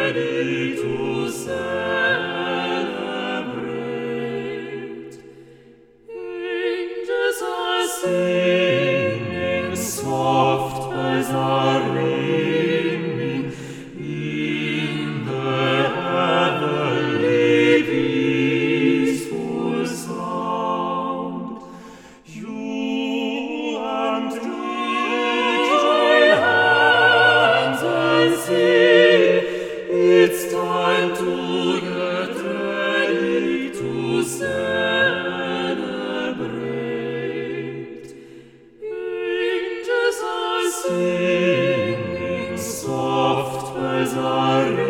ready to celebrate. Angels are singing, soft bells are ringing in the heavenly peaceful sound. You and me join hands and sing. It's time to get ready to celebrate. Angels are singing, soft bells are ringing.